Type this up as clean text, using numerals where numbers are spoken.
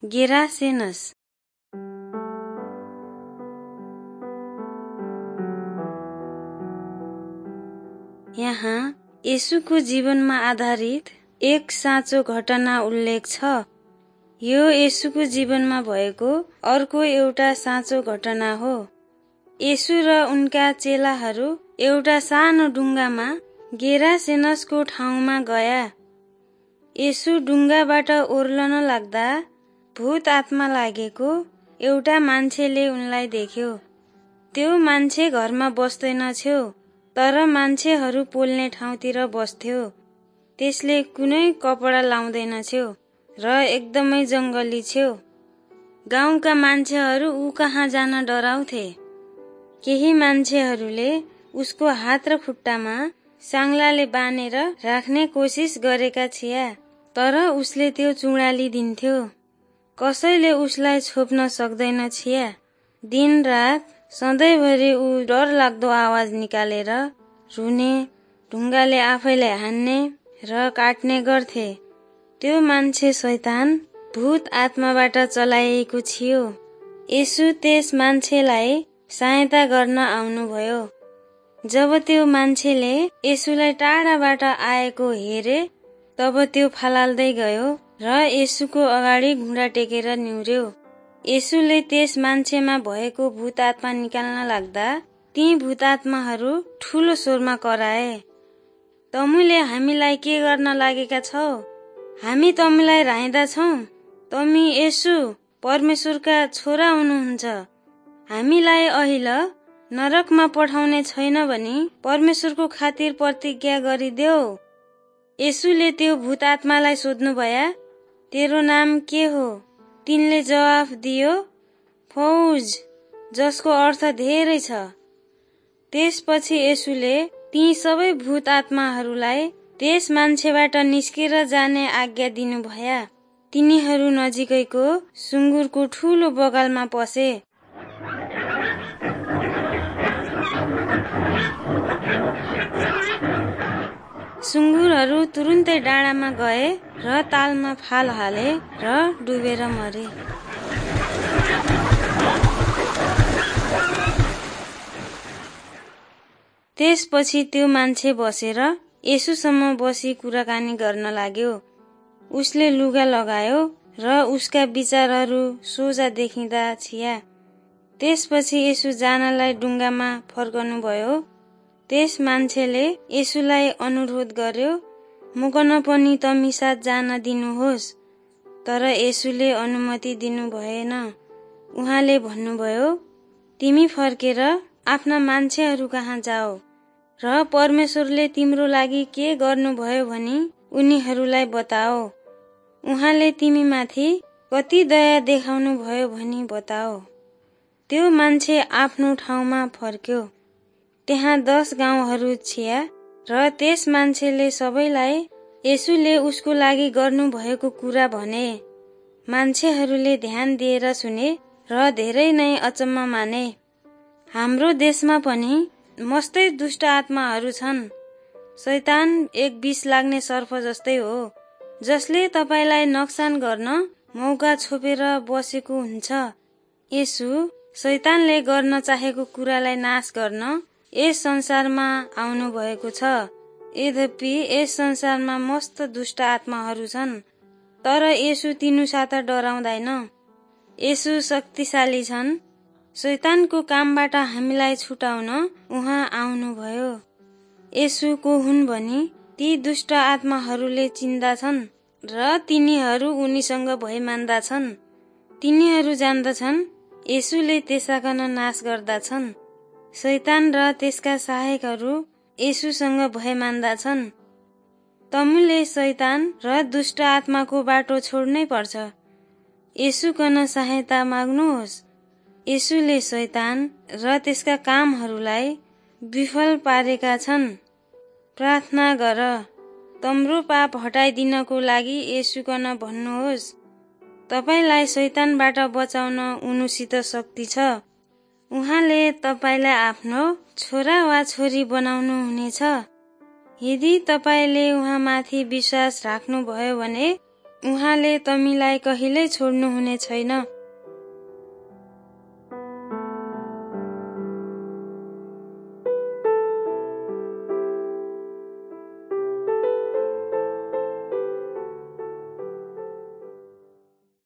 गेरासेनस। यहाँ येशूको जीवनमा आधारित एक साँचो घटना उल्लेख छ। यो येशूको जीवनमा भएको अर्को एउटा साँचो घटना हो। येशू र उनका चेलाहरू एउटा सानो डुङ्गामा गेरासेनसको ठाउँमा गया। येशू डुङ्गाबाट ओर्लन लाग्दा भूत आत्मा लागेको एउटा मान्छेले उनलाई देख्यो। त्यो मान्छे घरमा बस्दैनथ्यो, तर मान्छेहरू पोल्ने ठाउँतिर बस्थ्यो। त्यसले कुनै कपडा लाउँदैनथ्यो र एकदमै जङ्गली थियो। गाउँका मान्छेहरू ऊ कहाँ जान डराउँथे। केही मान्छेहरूले उसको हात र खुट्टामा साङ्लाले बाँधेर राख्ने कोसिस गरेका थिए, तर उसले त्यो चुडालिदिन्थ्यो। कसैले उसलाई छोप्न सक्दैन थिए। दिन रात सधैँभरि ऊ डरलाग्दो आवाज निकालेर रुने, ढुङ्गाले आफैलाई हान्ने र काट्ने गर्थे। त्यो मान्छे शैतान भूत आत्माबाट चलाइएको थियो। येशू त्यस मान्छेलाई सहायता गर्न आउनुभयो। जब त्यो मान्छेले येशूलाई टाढाबाट आएको हेरे, तब त्यो फलाल्दै गयो र येशूको अगाडि घुँडा टेकेर निहुर्यो। येशूले त्यस मान्छेमा भएको भूत आत्मा निकाल्न लाग्दा ती भूत आत्माहरू ठूलो स्वरमा कराए, "तमुले हामीलाई के गर्न लागेका छौ? हामी तमीलाई राइदा छौं। तमी येशू परमेश्वरका छोरा हुनुहुन्छ। हामीलाई अहिल नरकमा पठाउने छैन भनी परमेश्वरको खातिर प्रतिज्ञा गरिदेऊ।" येशूले त्यो भूत आत्मालाई सोध्नुभया, "तेरो नाम के हो?" तिनले जवाफ दियो, "फौज, जसको अर्थ धेरै छ।" त्यसपछि येशूले ती सबै भूत आत्माहरूलाई त्यस मान्छेबाट निस्केर जाने आज्ञा दिनुभया। तिनीहरू नजिकैको सुँगुरको ठूलो बगालमा पसे। सुँगुरहरू तुरुन्तै डाँडामा गए र तालमा फाल हाले र डुबेर मरे। त्यसपछि त्यो मान्छे बसेर येशूसम्म बसी कुराकानी गर्न लाग्यो। उसले लुगा लगायो र उसका विचारहरू सोझा देखिँदा थिए। त्यसपछि येशू जानलाई डुङ्गामा फर्कनुभयो। त्यस मान्छेले येशूलाई अनुरोध गर्यो, "मकन पनि तमी साथ जान दिनुहोस्।" तर येशूले अनुमति दिनु भएन। उहाँले भन्नुभयो, "तिमी फर्केर आफ्ना मान्छेहरू कहाँ जाऊ र परमेश्वरले तिम्रो लागि के गर्नुभयो भनी उनीहरूलाई बताओ। उहाँले तिमीमाथि कति दया देखाउनु भयो भनी बताओ।" त्यो मान्छे आफ्नो ठाउँमा फर्क्यो। त्यहाँ 10 गाउँहरू थिए र त्यस मान्छेले सबैलाई येशूले उसको लागि गर्नुभएको कुरा भने। मान्छेहरूले ध्यान दिएर सुने र धेरै नै अचम्म माने। हाम्रो देशमा पनि मस्तै दुष्ट आत्माहरू छन्। शैतान एक विष लाग्ने सर्प जस्तै हो, जसले तपाईलाई नोक्सान गर्न मौका छोपेर बसेको हुन्छ। येशू शैतानले गर्न चाहेको कुरालाई नाश गर्न यस संसारमा आउनु भएको छ। यद्यपि यस संसारमा मस्त दुष्ट आत्माहरू छन्, तर येशू तिनीहरू साथ डराउँदैन। येशू शक्तिशाली छन्। शैतानको कामबाट हामीलाई छुटाउन उहाँ आउनुभयो। येशू को हुन् भनी ती दुष्ट आत्माहरूले चिन्दछन् र तिनीहरू उनीसँग भय मान्दछन्। तिनीहरू जान्दछन् येशूले त्यसैकन नाश गर्दछन्। शैतान र त्यसका सहायकहरू येशूसँग भय मान्दछन्। तमुले शैतान र दुष्ट आत्माको बाटो छोड्नै पर्छ। येशूकन सहायता माग्नुहोस्। येशूले शैतान र त्यसका कामहरूलाई विफल पारेका छन्। प्रार्थना गर। तम्रो पाप हटाइदिनको लागि येशूकन भन्नुहोस्। तपाईलाई शैतानबाट बचाउन उनीसित शक्ति छ। उहाँले तपाईलाई आफ्नो छोरा वा छोरी बनाउनु हुनेछ। यदि तपाईले उहाँमाथि विश्वास राख्नुभयो भने उहाँले तमीलाई कहिल्यै छोड्नुहुने छैन।